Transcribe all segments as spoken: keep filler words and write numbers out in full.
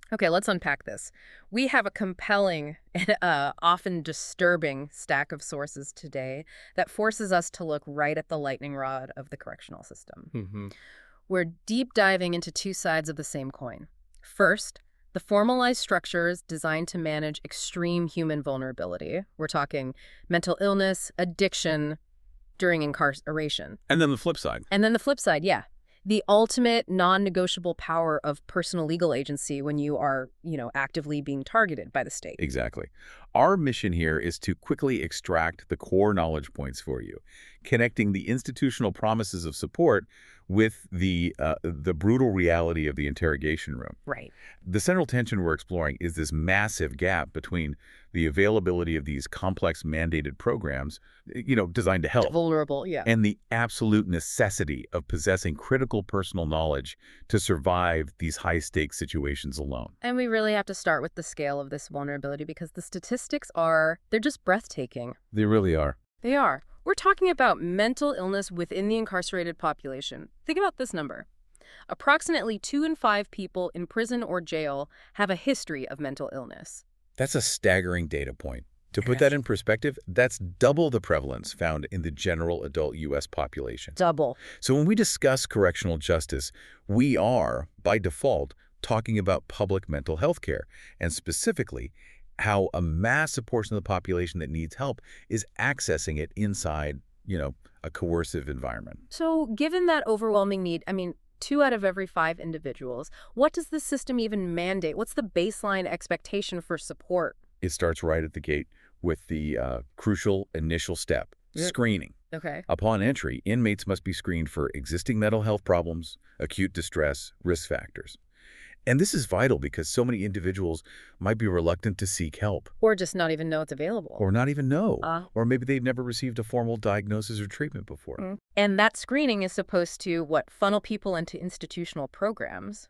Okay, let's unpack this. We have a compelling and uh, often disturbing stack of sources today that forces us to look right at the lightning rod of the correctional system. Hmm. We're deep diving into two sides of the same coin. First, the formalized structures designed to manage extreme human vulnerability. We're talking mental illness, addiction during incarceration. And then the flip side. And then the flip side, yeah. The ultimate non-negotiable power of personal legal agency when you are, you know, actively being targeted by the state. Exactly. Our mission here is to quickly extract the core knowledge points for you, connecting the institutional promises of support with the uh, the brutal reality of the interrogation room. Right. The central tension we're exploring is this massive gap between the availability of these complex mandated programs, you know, designed to help, Vulnerable, yeah. and the absolute necessity of possessing critical personal knowledge to survive these high-stakes situations alone. And we really have to start with the scale of this vulnerability because the statistics are, they're just breathtaking. They really are. They are. We're talking about mental illness within the incarcerated population. Think about this number. Approximately two in five people in prison or jail have a history of mental illness. That's a staggering data point. To put Yes. that in perspective, that's double the prevalence found in the general adult U S population. Double. So when we discuss correctional justice, we are, by default, talking about public mental health care, and specifically how a massive portion of the population that needs help is accessing it inside, you know, a coercive environment. So given that overwhelming need, I mean, two out of every five individuals, what does the system even mandate? What's the baseline expectation for support? It starts right at the gate with the uh, crucial initial step, Yeah. screening. Okay. Upon entry, inmates must be screened for existing mental health problems, acute distress, risk factors. And this is vital because so many individuals might be reluctant to seek help, Or just not even know it's available. or not even know, Uh, or maybe they've never received a formal diagnosis or treatment before. Mm. And that screening is supposed to, what, funnel people into institutional programs.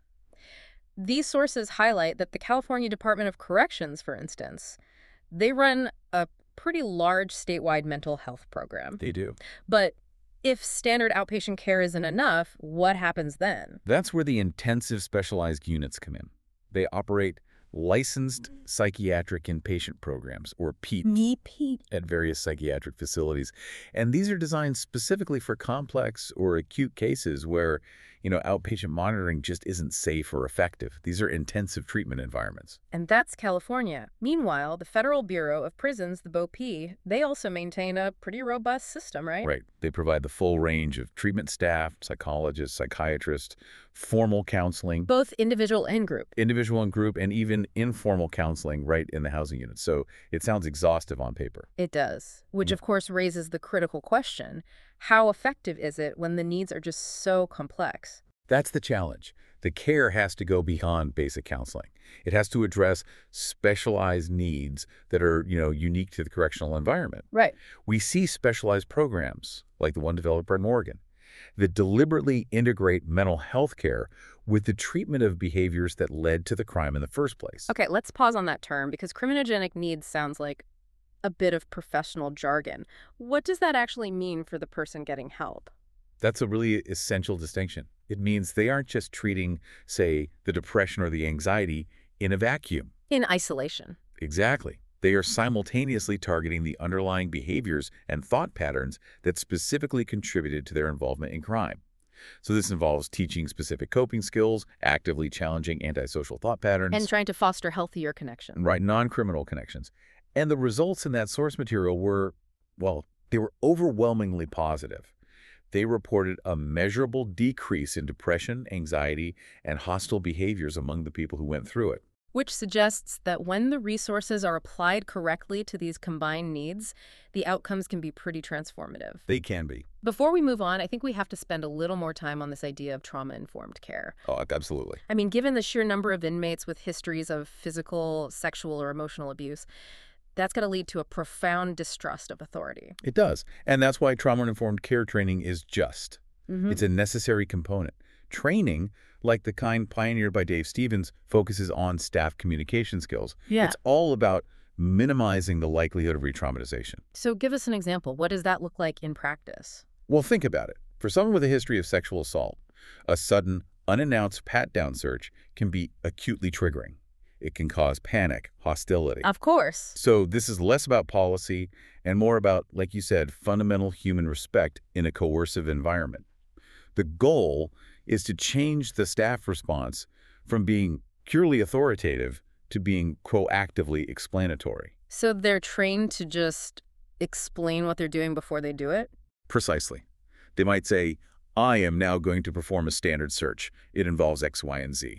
These sources highlight that the California Department of Corrections, for instance, they run a pretty large statewide mental health program. They do. But if standard outpatient care isn't enough, what happens then? That's where the intensive specialized units come in. They operate licensed psychiatric inpatient programs, or P E P, Me, Pete. at various psychiatric facilities. And these are designed specifically for complex or acute cases where, you know, outpatient monitoring just isn't safe or effective. These are intensive treatment environments. And that's California. Meanwhile, the Federal Bureau of Prisons, the B O P, they also maintain a pretty robust system, right? Right. They provide the full range of treatment staff, psychologists, psychiatrists, formal counseling, Both individual and group. individual and group, and even informal counseling right in the housing unit. So it sounds exhaustive on paper. It does, which Mm. of course raises the critical question, how effective is it when the needs are just so complex? That's the challenge. The care has to go beyond basic counseling. It has to address specialized needs that are, you know, unique to the correctional environment. Right. We see specialized programs, like the one developed in Oregon, that deliberately integrate mental health care with the treatment of behaviors that led to the crime in the first place. Okay, let's pause on that term because criminogenic needs sounds like a bit of professional jargon. What does that actually mean for the person getting help? That's a really essential distinction. It means they aren't just treating, say, the depression or the anxiety in a vacuum. In isolation. Exactly. They are simultaneously targeting the underlying behaviors and thought patterns that specifically contributed to their involvement in crime. So this involves teaching specific coping skills, actively challenging antisocial thought patterns, And trying to foster healthier connection. right, non-criminal connections. And the results in that source material were, well, they were overwhelmingly positive. They reported a measurable decrease in depression, anxiety, and hostile behaviors among the people who went through it. Which suggests that when the resources are applied correctly to these combined needs, the outcomes can be pretty transformative. They can be. Before we move on, I think we have to spend a little more time on this idea of trauma-informed care. Oh, absolutely. I mean, given the sheer number of inmates with histories of physical, sexual, or emotional abuse, that's going to lead to a profound distrust of authority. It does. And that's why trauma-informed care training is just. Mm-hmm. It's a necessary component. Training, like the kind pioneered by Dave Stevens, focuses on staff communication skills. Yeah. It's all about minimizing the likelihood of re-traumatization. So give us an example. What does that look like in practice? Well, think about it. For someone with a history of sexual assault, a sudden, unannounced pat-down search can be acutely triggering. It can cause panic, hostility. Of course. So this is less about policy and more about, like you said, fundamental human respect in a coercive environment. The goal is to change the staff response from being purely authoritative to being proactively explanatory. So they're trained to just explain what they're doing before they do it? Precisely. They might say, I am now going to perform a standard search. It involves X, Y, and Z.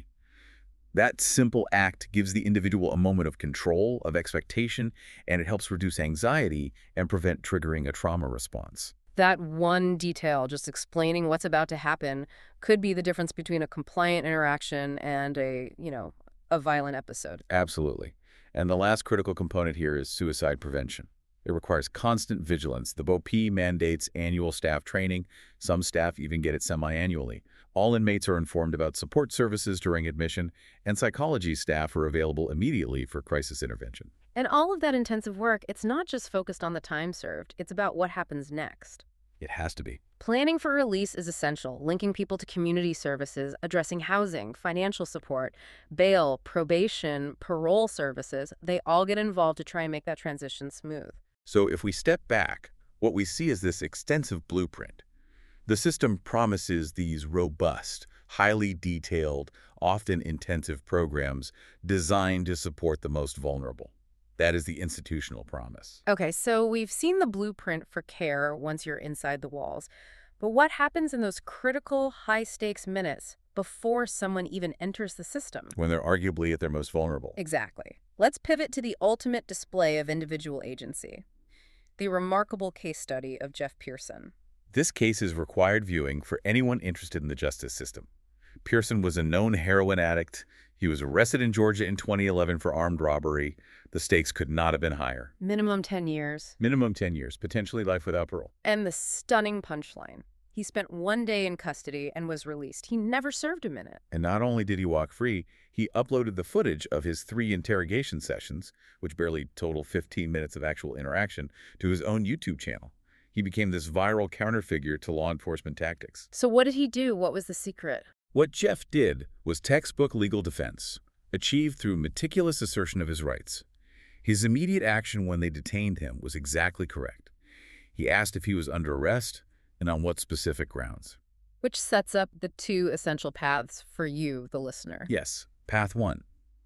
That simple act gives the individual a moment of control, of expectation, and it helps reduce anxiety and prevent triggering a trauma response. That one detail, just explaining what's about to happen, could be the difference between a compliant interaction and a, you know, a violent episode. Absolutely. And the last critical component here is suicide prevention. It requires constant vigilance. The B O P mandates annual staff training. Some staff even get it semi-annually. All inmates are informed about support services during admission, and psychology staff are available immediately for crisis intervention. And all of that intensive work, it's not just focused on the time served. It's about what happens next. It has to be. Planning for release is essential, linking people to community services, addressing housing, financial support, bail, probation, parole services. They all get involved to try and make that transition smooth. So if we step back, what we see is this extensive blueprint. The system promises these robust, highly detailed, often intensive programs designed to support the most vulnerable. That is the institutional promise. Okay, so we've seen the blueprint for care once you're inside the walls. But what happens in those critical, high-stakes minutes before someone even enters the system? When they're arguably at their most vulnerable. Exactly. Let's pivot to the ultimate display of individual agency. The remarkable case study of Jeff Pearson. This case is required viewing for anyone interested in the justice system. Pearson was a known heroin addict. He was arrested in Georgia in twenty eleven for armed robbery. The stakes could not have been higher. Minimum ten years. Minimum ten years, potentially life without parole. And the stunning punchline. He spent one day in custody and was released. He never served a minute. And not only did he walk free, he uploaded the footage of his three interrogation sessions, which barely total fifteen minutes of actual interaction, to his own YouTube channel. He became this viral counterfigure to law enforcement tactics. So what did he do? What was the secret? What Jeff did was textbook legal defense, achieved through meticulous assertion of his rights. His immediate action when they detained him was exactly correct. He asked if he was under arrest and on what specific grounds. Which sets up the two essential paths for you, the listener. Yes, path one.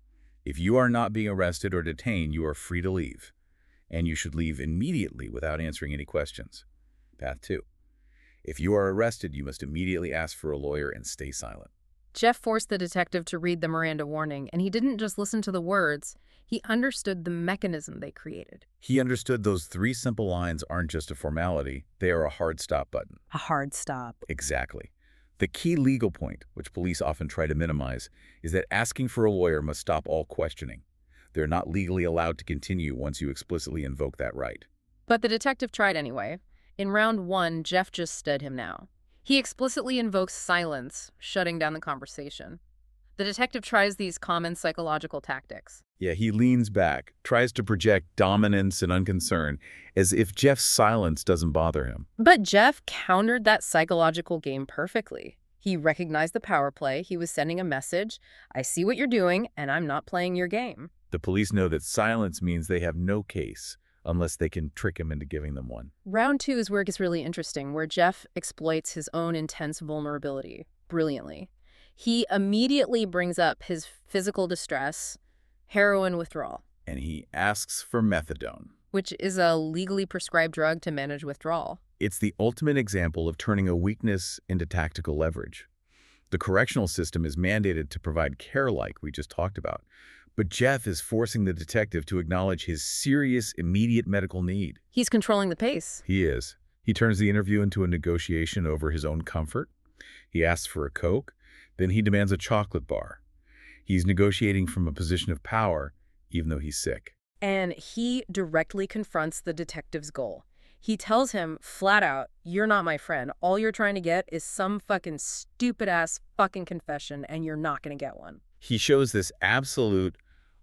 If you are not being arrested or detained, you are free to leave, and you should leave immediately without answering any questions. Path two. If you are arrested, you must immediately ask for a lawyer and stay silent. Jeff forced the detective to read the Miranda warning, and he didn't just listen to the words. He understood the mechanism they created. He understood those three simple lines aren't just a formality, they are a hard stop button. A hard stop. Exactly. The key legal point, which police often try to minimize, is that asking for a lawyer must stop all questioning. They're not legally allowed to continue once you explicitly invoke that right. But the detective tried anyway. In round one, Jeff just stood him now. He explicitly invokes silence, shutting down the conversation. The detective tries these common psychological tactics. Yeah, he leans back, tries to project dominance and unconcern, as if Jeff's silence doesn't bother him. But Jeff countered that psychological game perfectly. He recognized the power play. He was sending a message. I see what you're doing, and I'm not playing your game. The police know that silence means they have no case, unless they can trick him into giving them one. Round two is where it gets really interesting, where Jeff exploits his own intense vulnerability brilliantly. He immediately brings up his physical distress, heroin withdrawal. And he asks for methadone, which is a legally prescribed drug to manage withdrawal. It's the ultimate example of turning a weakness into tactical leverage. The correctional system is mandated to provide care like we just talked about, but Jeff is forcing the detective to acknowledge his serious, immediate medical need. He's controlling the pace. He is. He turns the interview into a negotiation over his own comfort. He asks for a Coke, then he demands a chocolate bar. He's negotiating from a position of power, even though he's sick. And he directly confronts the detective's goal. He tells him flat out, you're not my friend. All you're trying to get is some fucking stupid-ass fucking confession, and you're not going to get one. He shows this absolute,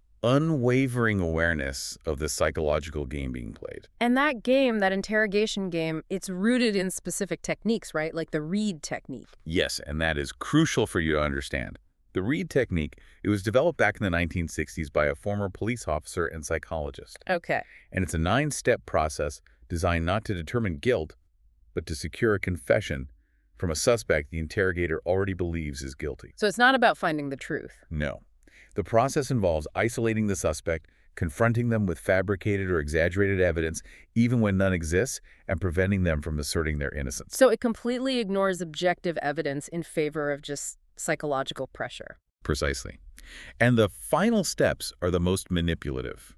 unwavering awareness of the psychological game being played. And that game, that interrogation game, it's rooted in specific techniques, right? Like the Reid technique. Yes, and that is crucial for you to understand. The Reed technique, it was developed back in the nineteen sixties by a former police officer and psychologist. Okay. And it's a nine-step process designed not to determine guilt, but to secure a confession from a suspect the interrogator already believes is guilty. So it's not about finding the truth. No. The process involves isolating the suspect, confronting them with fabricated or exaggerated evidence, even when none exists, and preventing them from asserting their innocence. So it completely ignores objective evidence in favor of just psychological pressure. Precisely. And the final steps are the most manipulative.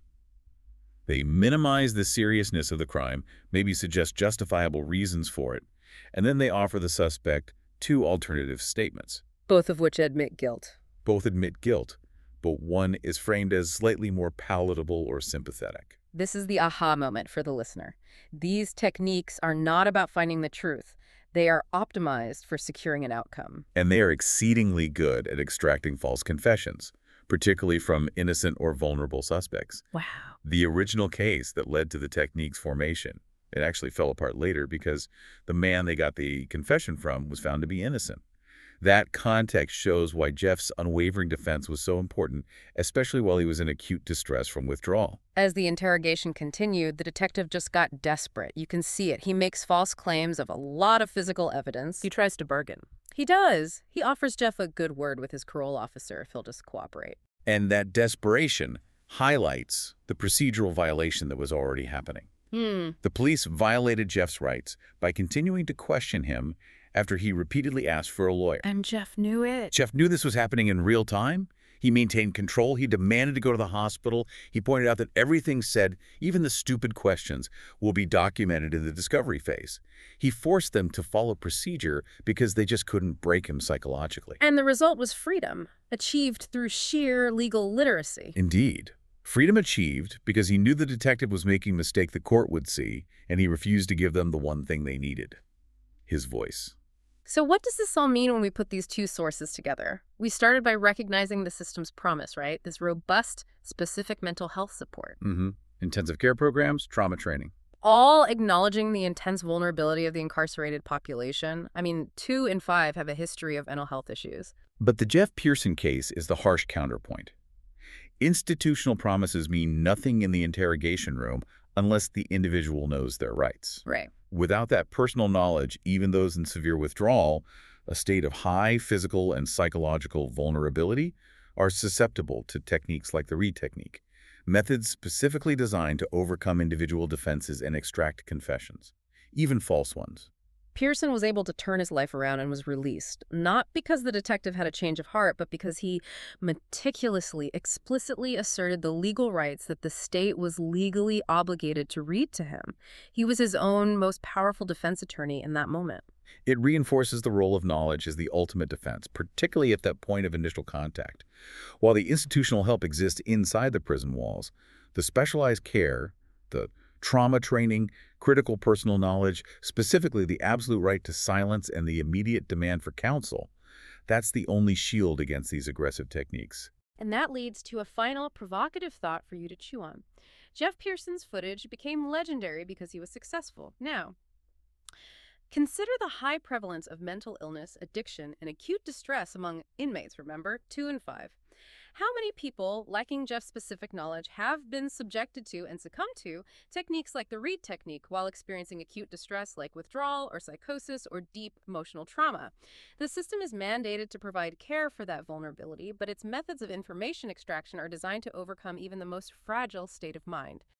They minimize the seriousness of the crime, maybe suggest justifiable reasons for it, and then they offer the suspect two alternative statements. Both of which admit guilt. Both admit guilt, but one is framed as slightly more palatable or sympathetic. This is the aha moment for the listener. These techniques are not about finding the truth. They are optimized for securing an outcome. And they are exceedingly good at extracting false confessions, particularly from innocent or vulnerable suspects. Wow. The original case that led to the technique's formation, it actually fell apart later because the man they got the confession from was found to be innocent. That context shows why Jeff's unwavering defense was so important, especially while he was in acute distress from withdrawal. As the interrogation continued, the detective just got desperate. You can see it. He makes false claims of a lot of physical evidence. He tries to bargain. He does. He offers Jeff a good word with his parole officer if he'll just cooperate. And that desperation highlights the procedural violation that was already happening. Hmm. The police violated Jeff's rights by continuing to question him after he repeatedly asked for a lawyer. And Jeff knew it. Jeff knew this was happening in real time. He maintained control. He demanded to go to the hospital. He pointed out that everything said, even the stupid questions, will be documented in the discovery phase. He forced them to follow procedure because they just couldn't break him psychologically. And the result was freedom, achieved through sheer legal literacy. Indeed. Freedom achieved because he knew the detective was making a mistake the court would see, and he refused to give them the one thing they needed: his voice. So what does this all mean when we put these two sources together? We started by recognizing the system's promise, right? This robust, specific mental health support. Mm-hmm. Intensive care programs, trauma training. All acknowledging the intense vulnerability of the incarcerated population. I mean, two in five have a history of mental health issues. But the Jeff Pearson case is the harsh counterpoint. Institutional promises mean nothing in the interrogation room unless the individual knows their rights. Right. Without that personal knowledge, even those in severe withdrawal, a state of high physical and psychological vulnerability, are susceptible to techniques like the Reed technique, methods specifically designed to overcome individual defenses and extract confessions, even false ones. Pearson was able to turn his life around and was released, not because the detective had a change of heart, but because he meticulously, explicitly asserted the legal rights that the state was legally obligated to read to him. He was his own most powerful defense attorney in that moment. It reinforces the role of knowledge as the ultimate defense, particularly at that point of initial contact. While the institutional help exists inside the prison walls, the specialized care, the trauma training, critical personal knowledge, specifically the absolute right to silence and the immediate demand for counsel, that's the only shield against these aggressive techniques. And that leads to a final provocative thought for you to chew on. Jeff Pearson's footage became legendary because he was successful. Now, consider the high prevalence of mental illness, addiction, and acute distress among inmates, remember? Two in five. How many people, lacking Jeff's specific knowledge, have been subjected to and succumbed to techniques like the Reed technique while experiencing acute distress like withdrawal or psychosis or deep emotional trauma? The system is mandated to provide care for that vulnerability, but its methods of information extraction are designed to overcome even the most fragile state of mind.